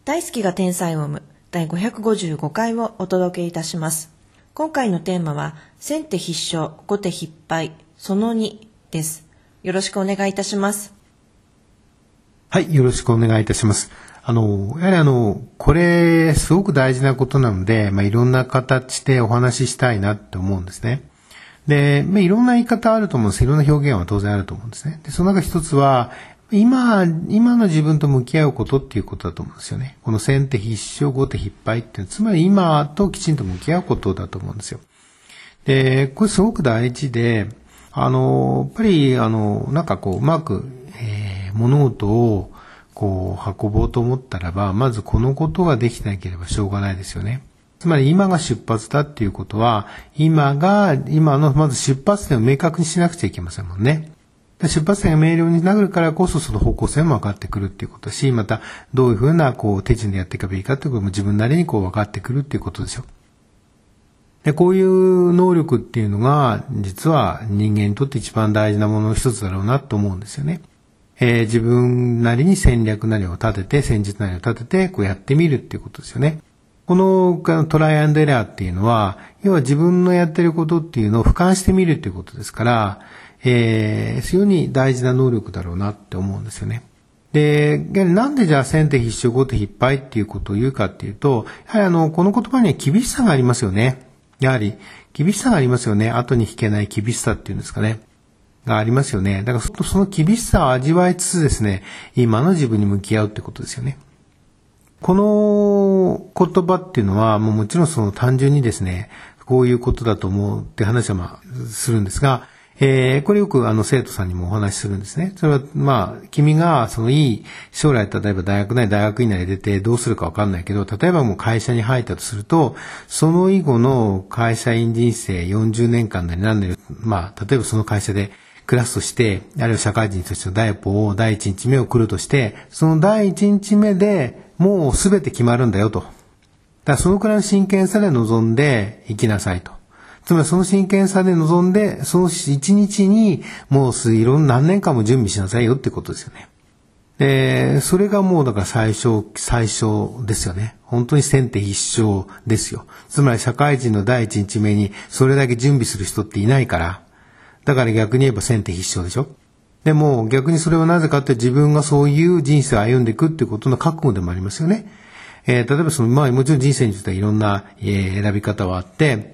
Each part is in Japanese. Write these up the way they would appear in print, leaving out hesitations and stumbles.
大好きが天才を生む第555回をお届けいたします。今回のテーマは先手必勝後手必敗その2です。よろしくお願いいたします。 はい、よろしくお願いいたします。やはりこれすごく大事なことなので、いろんな形でお話ししたいなって思うんですね。で、いろんな言い方あると思うんです。いろんな表現は当然あると思うんですね。で、その中一つは今の自分と向き合うことっていうことだと思うんですよね。この先手必勝後手必敗ってつまり今ときちんと向き合うことだと思うんですよ。で、これすごく大事で、やっぱりなんかうまく、物事を運ぼうと思ったらば、まずこのことができなければしょうがないですよね。つまり今が出発だっていうことは、今のまず出発点を明確にしなくちゃいけませんもんね。出発点が明瞭になるからこそその方向性も分かってくるっていうことだし、またどういうふうな手順でやっていけばいいかっていうことも自分なりに分かってくるっていうことですよ。で、こういう能力っていうのが実は人間にとって一番大事なものの一つだろうなと思うんですよね。自分なりに戦略なりを立てて、戦術なりを立ててやってみるっていうことですよね。このトライアンドエラーっていうのは、要は自分のやってることっていうのを俯瞰してみるっていうことですから、非常に大事な能力だろうなって思うんですよね。で、なんでじゃあ先手必勝後手必敗っていうことを言うかっていうと、やはりこの言葉には厳しさがありますよね。やはり厳しさがありますよね。後に引けない厳しさっていうんですかね。がありますよね。だからその厳しさを味わいつつですね、今の自分に向き合うってことですよね。この言葉っていうのはもちろん単純にですね、こういうことだと思うって話はするんですが、これよく生徒さんにもお話しするんですね。それは君がいい将来例えば大学なり大学院なり出てどうするかわかんないけど、例えばもう会社に入ったとすると、その以後の会社員人生40年間なり何なり、例えばその会社でクラスとして、あるいは社会人としての第1日目を来るとして、その第1日目でもうすべて決まるんだよと。だからそのくらいの真剣さで臨んでいきなさいと。つまりその真剣さで臨んで、その1日にもういろんな何年間も準備しなさいよってことですよね。で、それがもうだから最初ですよね。本当に先手必勝ですよ。つまり社会人の第1日目にそれだけ準備する人っていないから、だから逆に言えば先手必勝でしょ。でも逆にそれはなぜかって自分がそういう人生を歩んでいくっていうことの覚悟でもありますよね。例えばもちろん人生についてはいろんな、選び方はあって、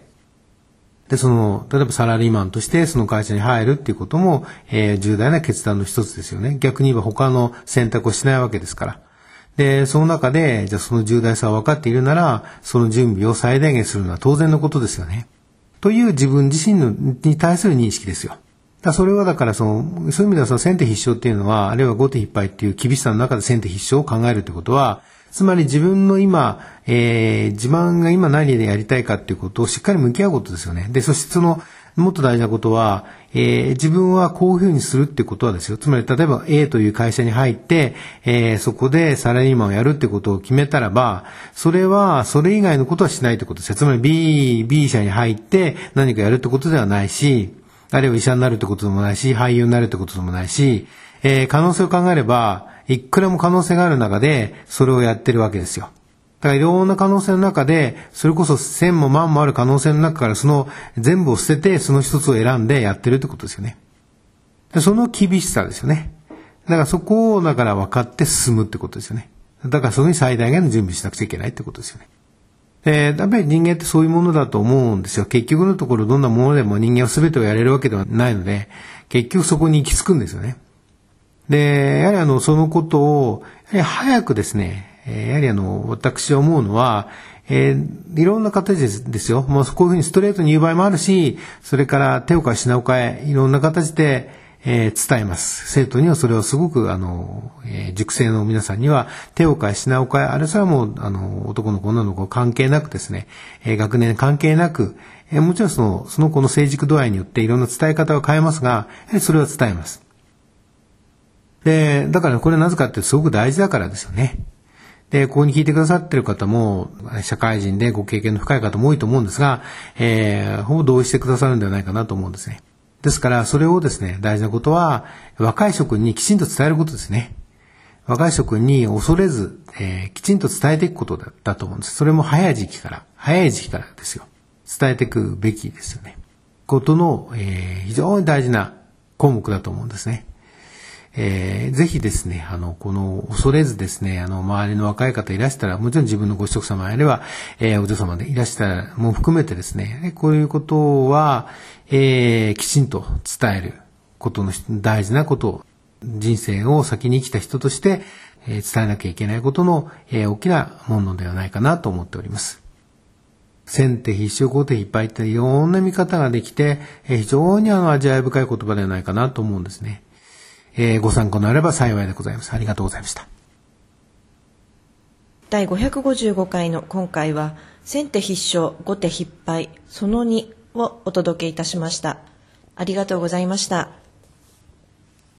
で、例えばサラリーマンとしてその会社に入るっていうことも、重大な決断の一つですよね。逆に言えば他の選択をしないわけですから。で、その中で、じゃあその重大さを分かっているなら、その準備を最大限するのは当然のことですよね。という自分自身に対する認識ですよ。それはだからそういう意味では先手必勝っていうのは、あるいは後手必敗っていう厳しさの中で先手必勝を考えるということは、つまり自分の今、自分が今何でやりたいかっていうことをしっかり向き合うことですよね。で、そしてもっと大事なことは、自分はこういうふうにするってことはですよ。つまり例えば A という会社に入って、そこでサラリーマンをやるってことを決めたらば、それ以外のことはしないってことですよ。つまり B 社に入って何かやるってことではないし、あるいは医者になるってことでもないし、俳優になるってことでもないし、可能性を考えれば、いくらも可能性がある中で、それをやってるわけですよ。だからいろんな可能性の中で、それこそ千も万もある可能性の中から全部を捨てて、その一つを選んでやってるってことですよね。でその厳しさですよね。だからそこを分かって進むってことですよね。だからそこに最大限の準備しなくちゃいけないってことですよね。やっぱり人間ってそういうものだと思うんですよ。結局のところどんなものでも人間は全てをやれるわけではないので、結局そこに行き着くんですよね。で、やはりそのことを、早くですね、やはり私は思うのは、いろんな形ですよ。こういうふうにストレートに言う場合もあるし、それから手を変え品を変え、いろんな形で、伝えます。生徒にはそれをすごく、塾生の皆さんには手を変え品を変え、あれさはもう、男の子女の子関係なくですね、学年関係なく、もちろんその子の成熟度合いによっていろんな伝え方を変えますが、やはりそれは伝えます。で、だからこれなぜかってすごく大事だからですよね。で、ここに聞いてくださっている方も、社会人でご経験の深い方も多いと思うんですが、ほぼ同意してくださるんではないかなと思うんですね。ですから、それをですね、大事なことは、若い諸君にきちんと伝えることですね。 若い諸君に恐れず、きちんと伝えていくことだと思うんです。それも早い時期からですよ。伝えていくべきですよね。ことの、非常に大事な項目だと思うんですね。ぜひですね、この恐れずですね、周りの若い方いらしたら、もちろん自分のご子息様あれば、お嬢様でいらしたらも含めてですね、こういうことは、きちんと伝えることの大事なことを、人生を先に生きた人として、伝えなきゃいけないことの、大きなものではないかなと思っております。先手必勝後手必敗っていろんな見方ができて、非常に味わい深い言葉ではないかなと思うんですね。ご参考になれば幸いでございます。ありがとうございました。 第555回の今回は、先手必勝後手必敗その2をお届けいたしました。ありがとうございました。